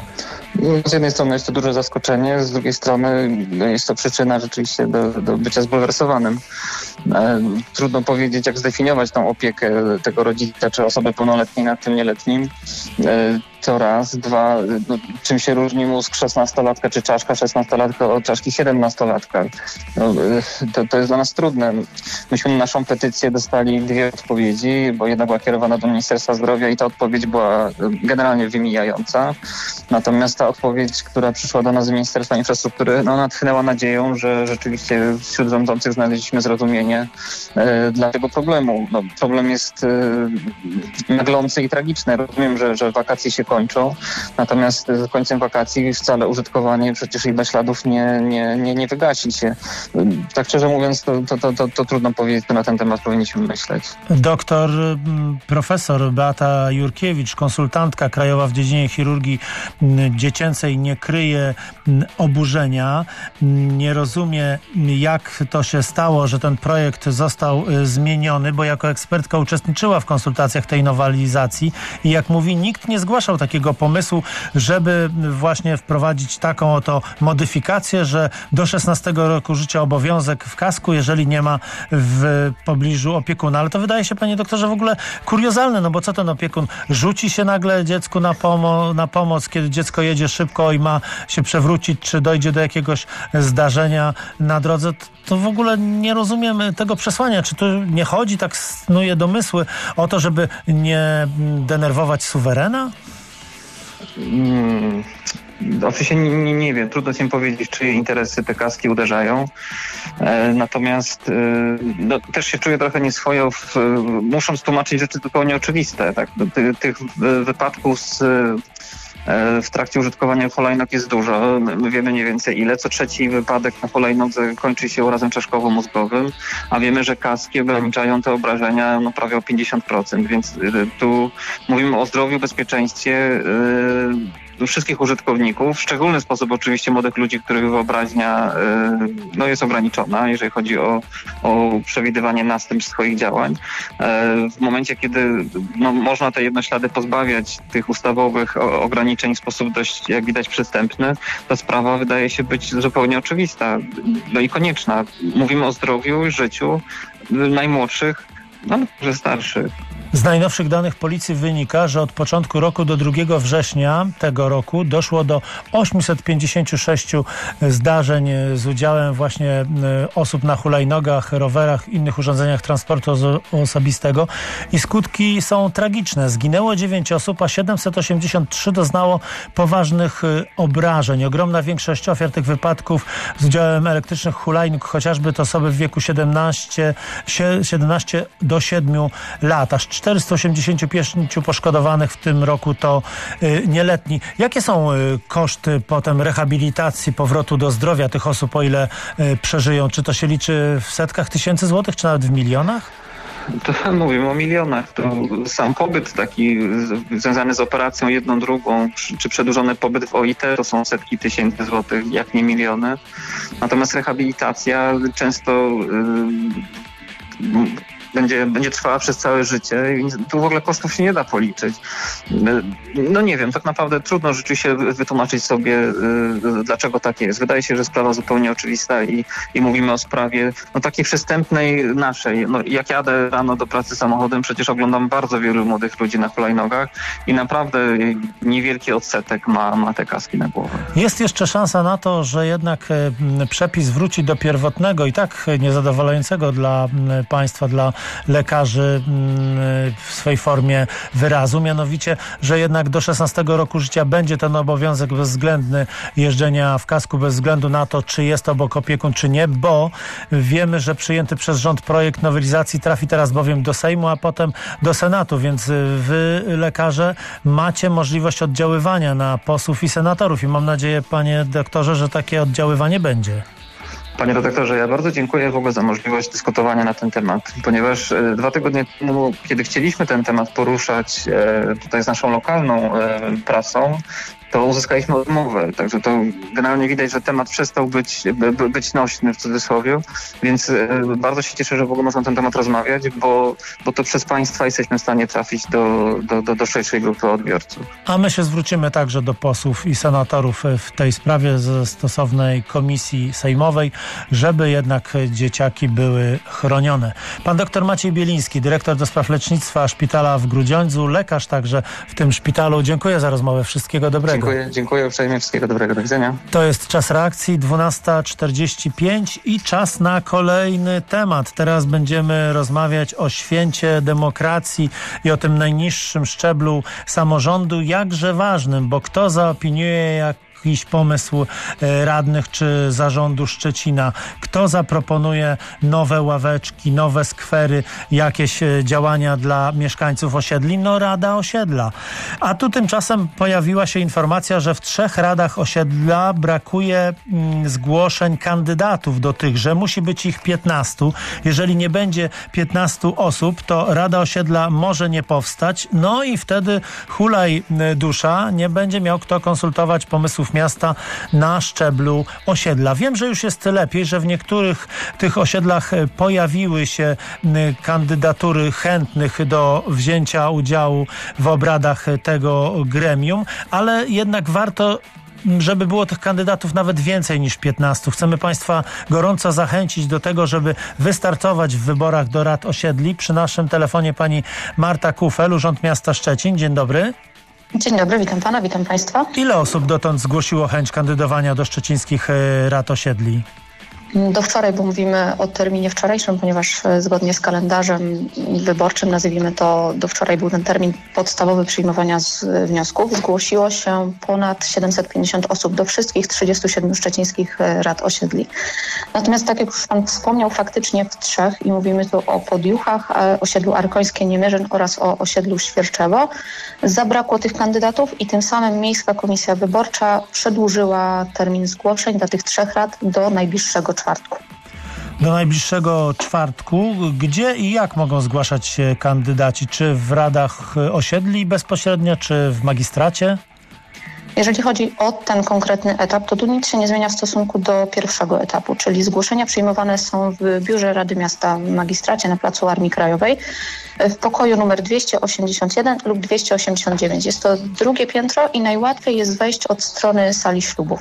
Z jednej strony jest to duże zaskoczenie, z drugiej strony jest to przyczyna rzeczywiście do, do bycia zbulwersowanym. E, trudno powiedzieć, jak zdefiniować tą opiekę tego rodzica czy osoby pełnoletniej nad tym nieletnim. E, to raz. Dwa, no, czym się różni mózg szesnastolatka czy czaszka szesnastolatka od czaszki siedemnastolatka? No, to, to jest dla nas trudne. Myśmy na naszą petycję dostali dwie odpowiedzi, bo jedna była kierowana do Ministerstwa Zdrowia i ta odpowiedź była generalnie wymijająca. Natomiast ta odpowiedź, która przyszła do nas z Ministerstwa Infrastruktury, no, natchnęła nadzieją, że rzeczywiście wśród rządzących znaleźliśmy zrozumienie e, dla tego problemu. No, problem jest e, naglący i tragiczny. Rozumiem, że, że wakacje się kończą, natomiast z końcem wakacji wcale użytkowanie przecież ich śladów nie, nie, nie, nie wygasi się. Tak szczerze mówiąc, to, to, to, to, to trudno powiedzieć, co na ten temat powinniśmy myśleć. Doktor profesor Beata Jurkiewicz, konsultantka krajowa w dziedzinie chirurgii dziecięcej, nie kryje oburzenia, nie rozumie, jak to się stało, że ten projekt został zmieniony, bo jako ekspertka uczestniczyła w konsultacjach tej nowelizacji i jak mówi, nikt nie zgłaszał takiego pomysłu, żeby właśnie wprowadzić taką oto modyfikację, że do szesnastego roku życia obowiązek w kasku, jeżeli nie ma w pobliżu opiekuna. Ale to wydaje się, panie doktorze, w ogóle kuriozalne, no bo co ten opiekun? Rzuci się nagle dziecku na, pomo- na pomoc, kiedy dziecko jedzie szybko i ma się przewrócić, czy dojdzie do jakiegoś zdarzenia na drodze. To w ogóle nie rozumiem tego przesłania. Czy tu nie chodzi, tak snuje domysły, o to, żeby nie denerwować suwerena? Hmm. Oczywiście nie, nie, nie wiem, trudno się powiedzieć, czyje interesy te kaski uderzają. E, natomiast e, no, też się czuję trochę nieswojo, w, musząc tłumaczyć rzeczy zupełnie oczywiste. Tak? Ty, tych wypadków z w trakcie użytkowania hulajnóg jest dużo. My wiemy mniej więcej ile. Co trzeci wypadek na hulajnodze kończy się urazem czaszkowo-mózgowym, a wiemy, że kaski ograniczają te obrażenia no, prawie o pięćdziesiąt procent, więc tu mówimy o zdrowiu, bezpieczeństwie yy, wszystkich użytkowników, w szczególny sposób oczywiście młodych ludzi, których wyobraźnia yy, no, jest ograniczona, jeżeli chodzi o, o przewidywanie następstw swoich działań. Yy, w momencie, kiedy no, można te jednoślady pozbawiać tych ustawowych ograniczeń w sposób dość, jak widać, przystępny, ta sprawa wydaje się być zupełnie oczywista, no i konieczna. Mówimy o zdrowiu i życiu najmłodszych, no może starszych. Z najnowszych danych policji wynika, że od początku roku do drugiego września tego roku doszło do osiemset pięćdziesiąt sześć zdarzeń z udziałem właśnie osób na hulajnogach, rowerach, innych urządzeniach transportu osobistego i skutki są tragiczne. Zginęło dziewięć osób, a siedemset osiemdziesiąt trzy doznało poważnych obrażeń. Ogromna większość ofiar tych wypadków z udziałem elektrycznych hulajnóg, chociażby to osoby w wieku siedemnaście do siedmiu lat. Aż czterysta osiemdziesiąt pięć poszkodowanych w tym roku to y, nieletni. Jakie są y, koszty potem rehabilitacji, powrotu do zdrowia tych osób, o ile y, przeżyją? Czy to się liczy w setkach tysięcy złotych, czy nawet w milionach? To mówimy o milionach. To sam pobyt taki z, związany z operacją jedną, drugą, czy, czy przedłużony pobyt w O I T to są setki tysięcy złotych, jak nie miliony. Natomiast rehabilitacja często yy, Będzie, będzie trwała przez całe życie i tu w ogóle kosztów się nie da policzyć. No nie wiem, tak naprawdę trudno rzeczywiście wytłumaczyć sobie, yy, dlaczego tak jest. Wydaje się, że sprawa zupełnie oczywista i, i mówimy o sprawie no, takiej przystępnej naszej. No, jak jadę rano do pracy samochodem, przecież oglądam bardzo wielu młodych ludzi na hulajnogach i naprawdę niewielki odsetek ma, ma te kaski na głowę. Jest jeszcze szansa na to, że jednak przepis wróci do pierwotnego i tak niezadowalającego dla państwa, dla lekarzy w swej formie wyrazu, mianowicie, że jednak do szesnastego roku życia będzie ten obowiązek bezwzględny jeżdżenia w kasku bez względu na to, czy jest obok opiekun, czy nie, bo wiemy, że przyjęty przez rząd projekt nowelizacji trafi teraz bowiem do Sejmu, a potem do Senatu, więc wy, lekarze, macie możliwość oddziaływania na posłów i senatorów i mam nadzieję, panie doktorze, że takie oddziaływanie będzie. Panie redaktorze, ja bardzo dziękuję w ogóle za możliwość dyskutowania na ten temat, ponieważ e, dwa tygodnie temu, kiedy chcieliśmy ten temat poruszać e, tutaj z naszą lokalną e, prasą, to uzyskaliśmy odmowę. Także to generalnie widać, że temat przestał być, by, być nośny w cudzysłowie, więc e, bardzo się cieszę, że w ogóle można na ten temat rozmawiać, bo, bo to przez państwa jesteśmy w stanie trafić do, do, do, do szerszej grupy odbiorców. A my się zwrócimy także do posłów i senatorów w tej sprawie ze stosownej komisji sejmowej, żeby jednak dzieciaki były chronione. Pan doktor Maciej Bieliński, dyrektor do spraw lecznictwa szpitala w Grudziądzu, lekarz także w tym szpitalu. Dziękuję za rozmowę. Wszystkiego dobrego. Dziękuję, dziękuję uprzejmie. Wszystkiego dobrego. Do widzenia. To jest Czas Reakcji, dwunasta czterdzieści pięć i czas na kolejny temat. Teraz będziemy rozmawiać o święcie demokracji i o tym najniższym szczeblu samorządu, jakże ważnym, bo kto zaopiniuje jak jakiś pomysł radnych czy zarządu Szczecina? Kto zaproponuje nowe ławeczki, nowe skwery, jakieś działania dla mieszkańców osiedli? No Rada Osiedla. A tu tymczasem pojawiła się informacja, że w trzech radach osiedla brakuje mm, zgłoszeń kandydatów do tychże. Musi być ich piętnastu. Jeżeli nie będzie piętnastu osób, to Rada Osiedla może nie powstać. No i wtedy hulaj dusza, nie będzie miał kto konsultować pomysłów miasta na szczeblu osiedla. Wiem, że już jest lepiej, że w niektórych tych osiedlach pojawiły się kandydatury chętnych do wzięcia udziału w obradach tego gremium, ale jednak warto, żeby było tych kandydatów nawet więcej niż piętnastu. Chcemy państwa gorąco zachęcić do tego, żeby wystartować w wyborach do rad osiedli. Przy naszym telefonie pani Marta Kufel, Urząd Miasta Szczecin. Dzień dobry. Dzień dobry, witam pana, witam państwa. Ile osób dotąd zgłosiło chęć kandydowania do szczecińskich rad osiedli? Do wczoraj, bo mówimy o terminie wczorajszym, ponieważ zgodnie z kalendarzem wyborczym, nazwijmy to, do wczoraj był ten termin podstawowy przyjmowania z wniosków. Zgłosiło się ponad siedemset pięćdziesiąt osób do wszystkich trzydziestu siedmiu szczecińskich rad osiedli. Natomiast tak jak już pan wspomniał, faktycznie w trzech, i mówimy tu o Podjuchach, osiedlu Arkońskie Niemierzyn oraz o osiedlu Świerczewo, zabrakło tych kandydatów i tym samym Miejska Komisja Wyborcza przedłużyła termin zgłoszeń dla tych trzech rad do najbliższego czwartku. Do najbliższego czwartku. Gdzie i jak mogą zgłaszać się kandydaci? Czy w radach osiedli bezpośrednio, czy w magistracie? Jeżeli chodzi o ten konkretny etap, to tu nic się nie zmienia w stosunku do pierwszego etapu, czyli zgłoszenia przyjmowane są w Biurze Rady Miasta w magistracie na Placu Armii Krajowej w pokoju numer dwieście osiemdziesiąt jeden lub dwieście osiemdziesiąt dziewięć. Jest to drugie piętro i najłatwiej jest wejść od strony sali ślubów.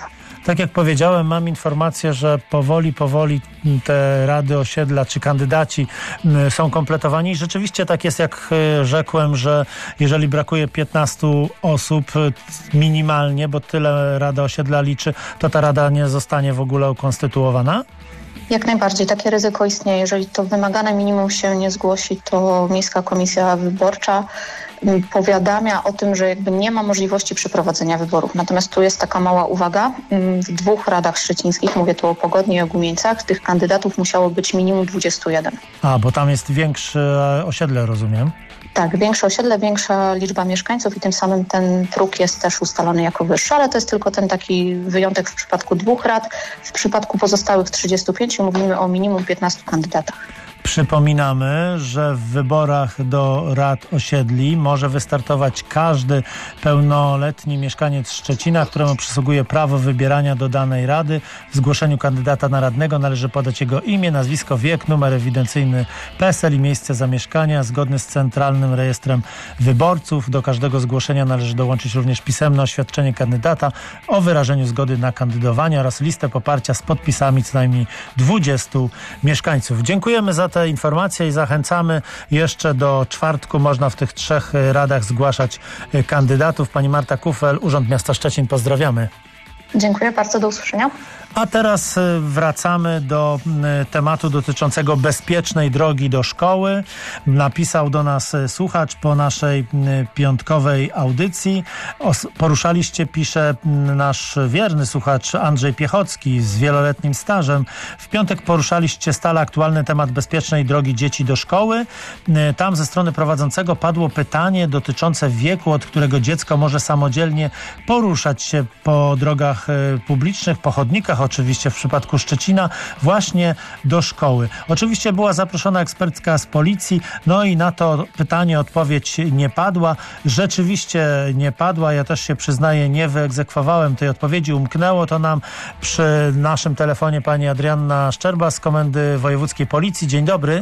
Tak jak powiedziałem, mam informację, że powoli, powoli te rady osiedla czy kandydaci są kompletowani i rzeczywiście tak jest, jak rzekłem, że jeżeli brakuje piętnastu osób minimalnie, bo tyle rada osiedla liczy, to ta rada nie zostanie w ogóle ukonstytuowana? Jak najbardziej. Takie ryzyko istnieje. Jeżeli to wymagane minimum się nie zgłosi, to Miejska Komisja Wyborcza powiadamia o tym, że jakby nie ma możliwości przeprowadzenia wyborów. Natomiast tu jest taka mała uwaga. W dwóch radach szczecińskich, mówię tu o Pogodnie i o Gumieńcach, tych kandydatów musiało być minimum dwudziestu jeden. A, bo tam jest większe osiedle, rozumiem? Tak, większe osiedle, większa liczba mieszkańców i tym samym ten próg jest też ustalony jako wyższy, ale to jest tylko ten taki wyjątek w przypadku dwóch rad. W przypadku pozostałych trzydziestu pięciu mówimy o minimum piętnastu kandydatach. Przypominamy, że w wyborach do rad osiedli może wystartować każdy pełnoletni mieszkaniec Szczecina, któremu przysługuje prawo wybierania do danej rady. W zgłoszeniu kandydata na radnego należy podać jego imię, nazwisko, wiek, numer ewidencyjny P E S E L i miejsce zamieszkania zgodny z Centralnym Rejestrem Wyborców. Do każdego zgłoszenia należy dołączyć również pisemne oświadczenie kandydata o wyrażeniu zgody na kandydowanie oraz listę poparcia z podpisami co najmniej dwudziestu mieszkańców. Dziękujemy za te informacje i zachęcamy jeszcze do czwartku. Można w tych trzech radach zgłaszać kandydatów. Pani Marta Kufel, Urząd Miasta Szczecin, pozdrawiamy. Dziękuję bardzo, do usłyszenia. A teraz wracamy do tematu dotyczącego bezpiecznej drogi do szkoły. Napisał do nas słuchacz po naszej piątkowej audycji. Poruszaliście, pisze nasz wierny słuchacz Andrzej Piechocki z wieloletnim stażem. W piątek poruszaliście stale aktualny temat bezpiecznej drogi dzieci do szkoły. Tam ze strony prowadzącego padło pytanie dotyczące wieku, od którego dziecko może samodzielnie poruszać się po drogach publicznych, po chodnikach, oczywiście w przypadku Szczecina, właśnie do szkoły. Oczywiście była zaproszona ekspertka z policji, no i na to pytanie odpowiedź nie padła. Rzeczywiście nie padła, ja też się przyznaję, nie wyegzekwowałem tej odpowiedzi, umknęło to nam przy naszym telefonie pani Adrianna Szczerba z Komendy Wojewódzkiej Policji. Dzień dobry.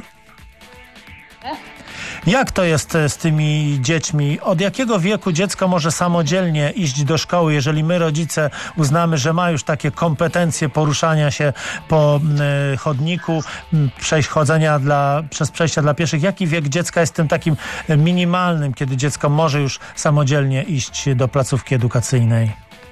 Jak to jest z tymi dziećmi? Od jakiego wieku dziecko może samodzielnie iść do szkoły, jeżeli my, rodzice, uznamy, że ma już takie kompetencje poruszania się po y, chodniku, przejść chodzenia dla, przez przejścia dla pieszych? Jaki wiek dziecka jest tym takim minimalnym, kiedy dziecko może już samodzielnie iść do placówki edukacyjnej?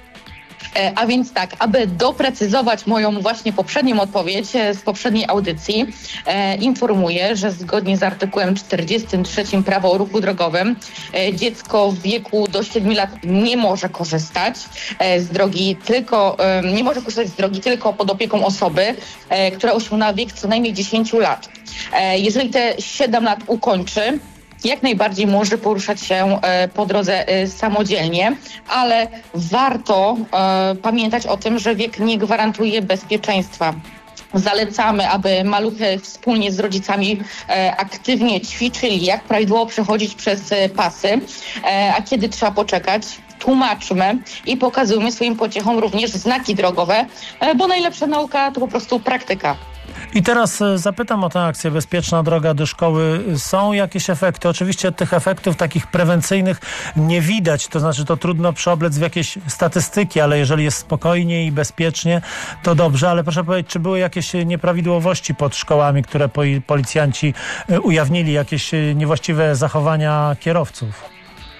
A więc tak, aby doprecyzować moją właśnie poprzednią odpowiedź z poprzedniej audycji, e, informuję, że zgodnie z artykułem czterdziestym trzecim Prawa o ruchu drogowym e, dziecko w wieku do siedmiu lat nie może korzystać e, z drogi tylko, e, nie może korzystać z drogi tylko pod opieką osoby, e, która osiągnęła wiek co najmniej dziesięciu lat. E, jeżeli te siedem lat ukończy, jak najbardziej może poruszać się po drodze samodzielnie, ale warto e, pamiętać o tym, że wiek nie gwarantuje bezpieczeństwa. Zalecamy, aby maluchy wspólnie z rodzicami e, aktywnie ćwiczyli, jak prawidłowo przechodzić przez e, pasy, e, a kiedy trzeba poczekać, tłumaczmy i pokazujmy swoim pociechom również znaki drogowe, e, bo najlepsza nauka to po prostu praktyka. I teraz zapytam o tę akcję Bezpieczna droga do szkoły. Są jakieś efekty? Oczywiście tych efektów takich prewencyjnych nie widać, to znaczy to trudno przeoblec w jakieś statystyki, ale jeżeli jest spokojnie i bezpiecznie, to dobrze. Ale proszę powiedzieć, czy były jakieś nieprawidłowości pod szkołami, które policjanci ujawnili, jakieś niewłaściwe zachowania kierowców?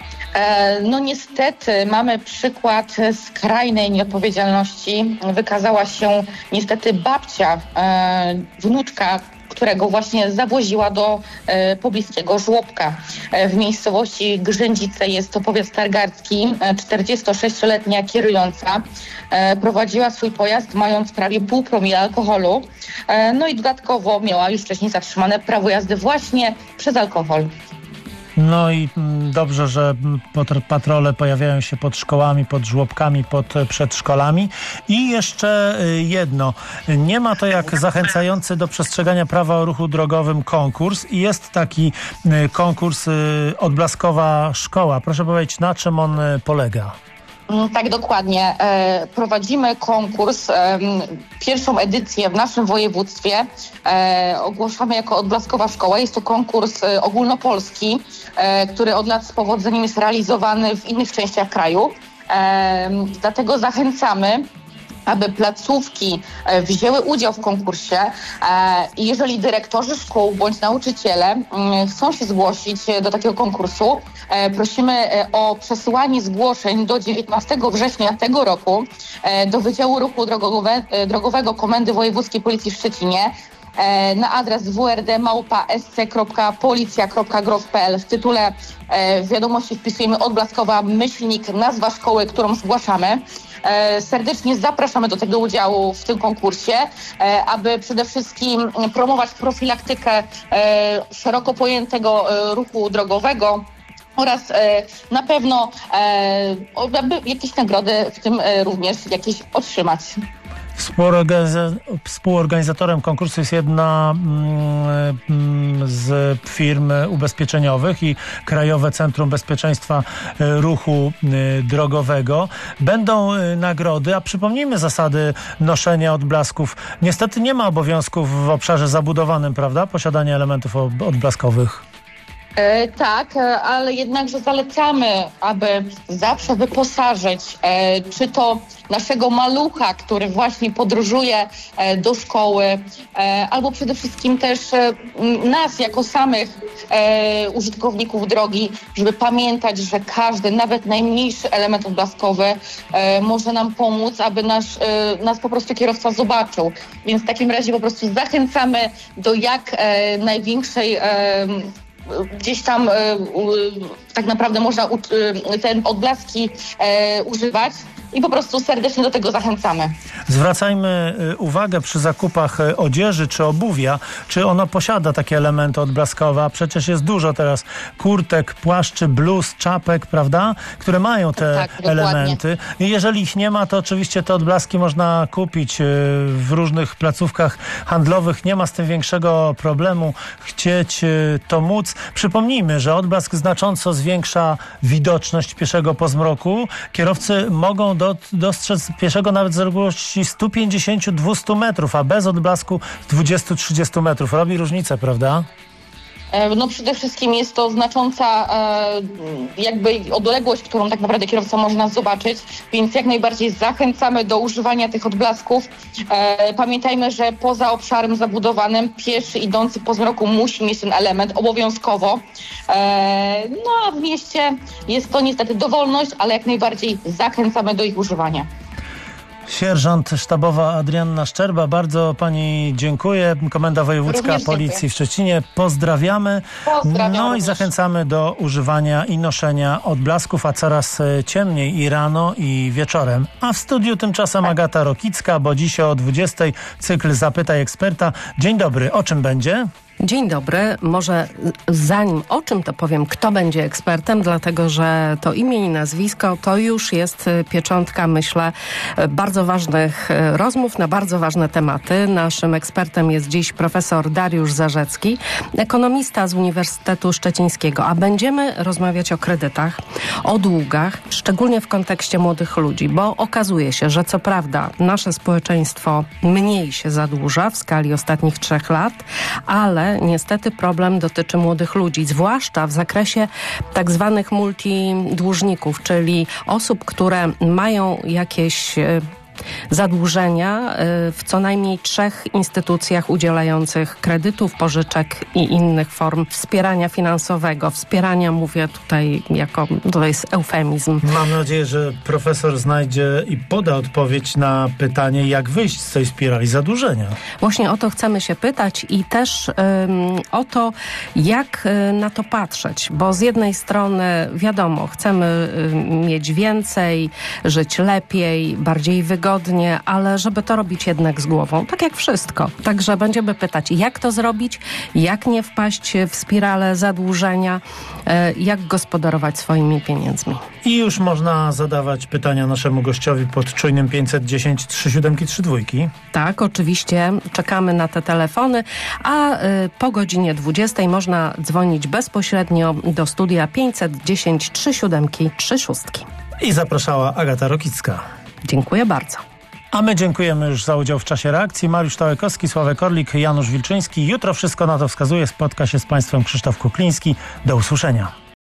No niestety mamy przykład skrajnej nieodpowiedzialności. Wykazała się niestety babcia e, wnuczka, którego właśnie zawoziła do e, pobliskiego żłobka. E, w miejscowości Grzędzice, jest to powiat stargardzki, e, czterdziestosześcioletnia kierująca e, prowadziła swój pojazd mając prawie pół promila alkoholu. E, no i dodatkowo miała już wcześniej zatrzymane prawo jazdy właśnie przez alkohol. No i dobrze, że patrole pojawiają się pod szkołami, pod żłobkami, pod przedszkolami. I jeszcze jedno. Nie ma to jak zachęcający do przestrzegania prawa o ruchu drogowym konkurs i jest taki konkurs Odblaskowa Szkoła. Proszę powiedzieć, na czym on polega? Tak, dokładnie. E, prowadzimy konkurs, e, pierwszą edycję w naszym województwie e, ogłaszamy jako Odblaskowa Szkoła. Jest to konkurs e, ogólnopolski, e, który od lat z powodzeniem jest realizowany w innych częściach kraju. E, dlatego zachęcamy aby placówki wzięły udział w konkursie i jeżeli dyrektorzy szkół bądź nauczyciele chcą się zgłosić do takiego konkursu, prosimy o przesyłanie zgłoszeń do dziewiętnastego września tego roku do Wydziału Ruchu Drogowe, Drogowego Komendy Wojewódzkiej Policji w Szczecinie na adres w r d małpa s c kropka policja kropka gov kropka p l. W tytule w wiadomości wpisujemy odblaskowa myślnik nazwa szkoły, którą zgłaszamy. Serdecznie zapraszamy do tego udziału w tym konkursie, aby przede wszystkim promować profilaktykę szeroko pojętego ruchu drogowego oraz na pewno aby jakieś nagrody w tym również jakieś otrzymać. Współorganiz- Współorganizatorem konkursu jest jedna mm, z firm ubezpieczeniowych i Krajowe Centrum Bezpieczeństwa Ruchu Drogowego. Będą nagrody, a przypomnijmy zasady noszenia odblasków. Niestety nie ma obowiązków w obszarze zabudowanym, prawda? Posiadania elementów odblaskowych. E, tak, ale jednakże zalecamy, aby zawsze wyposażyć e, czy to naszego malucha, który właśnie podróżuje e, do szkoły, e, albo przede wszystkim też e, nas jako samych e, użytkowników drogi, żeby pamiętać, że każdy, nawet najmniejszy element odblaskowy e, może nam pomóc, aby nasz, e, nas po prostu kierowca zobaczył. Więc w takim razie po prostu zachęcamy do jak e, największej e, gdzieś tam e, u, tak naprawdę można u, te odblaski e, używać i po prostu serdecznie do tego zachęcamy. Zwracajmy uwagę przy zakupach odzieży czy obuwia, czy ono posiada takie elementy odblaskowe, a przecież jest dużo teraz kurtek, płaszczy, bluz, czapek, prawda, które mają te tak, elementy. I jeżeli ich nie ma, to oczywiście te odblaski można kupić w różnych placówkach handlowych. Nie ma z tym większego problemu. Chcieć to móc. Przypomnijmy, że odblask znacząco zwiększa widoczność pieszego po zmroku. Kierowcy mogą do, dostrzec pieszego nawet z odległości sto pięćdziesiąt do dwustu metrów, a bez odblasku dwadzieścia do trzydziestu metrów. Robi różnicę, prawda? No przede wszystkim jest to znacząca jakby odległość, którą tak naprawdę kierowca może nas zobaczyć, więc jak najbardziej zachęcamy do używania tych odblasków. Pamiętajmy, że poza obszarem zabudowanym pieszy idący po zmroku musi mieć ten element obowiązkowo. No a w mieście jest to niestety dowolność, ale jak najbardziej zachęcamy do ich używania. Sierżant sztabowa Adrianna Szczerba, bardzo pani dziękuję. Komenda Wojewódzka Również Policji dziękuję. w Szczecinie. Pozdrawiamy. Pozdrawiam no również. i zachęcamy do używania i noszenia odblasków, a coraz ciemniej i rano, i wieczorem. A w studiu tymczasem Agata Rokicka, bo dziś o dwudziestej cykl Zapytaj Eksperta. Dzień dobry. O czym będzie? Dzień dobry. Może zanim o czym to powiem, kto będzie ekspertem, dlatego że to imię i nazwisko to już jest pieczątka, myślę, bardzo ważnych rozmów na bardzo ważne tematy. Naszym ekspertem jest dziś profesor Dariusz Zarzecki, ekonomista z Uniwersytetu Szczecińskiego, a będziemy rozmawiać o kredytach, o długach, szczególnie w kontekście młodych ludzi, bo okazuje się, że co prawda nasze społeczeństwo mniej się zadłuża w skali ostatnich trzech lat, ale niestety problem dotyczy młodych ludzi, zwłaszcza w zakresie tak zwanych multidłużników, czyli osób, które mają jakieś zadłużenia w co najmniej trzech instytucjach udzielających kredytów, pożyczek i innych form wspierania finansowego. Wspierania mówię tutaj jako, to jest eufemizm. Mam nadzieję, że profesor znajdzie i poda odpowiedź na pytanie, jak wyjść z tej spirali zadłużenia. Właśnie o to chcemy się pytać i też um, o to, jak y, na to patrzeć, bo z jednej strony wiadomo, chcemy y, mieć więcej, żyć lepiej, bardziej wygodnie, Wygodnie, ale żeby to robić jednak z głową, tak jak wszystko. Także będziemy pytać, jak to zrobić, jak nie wpaść w spiralę zadłużenia, jak gospodarować swoimi pieniędzmi. I już można zadawać pytania naszemu gościowi pod czujnym pięćset dziesięć trzy siedem trzy dwa. Tak, oczywiście czekamy na te telefony, a y, po godzinie dwudziestej można dzwonić bezpośrednio do studia pięćset dziesięć trzy siedem trzy sześć. I zapraszała Agata Rokicka. Dziękuję bardzo. A my dziękujemy już za udział w czasie reakcji. Mariusz Tałekowski, Sławek Orlik, Janusz Wilczyński. Jutro wszystko na to wskazuje. Spotka się z Państwem Krzysztof Kukliński. Do usłyszenia.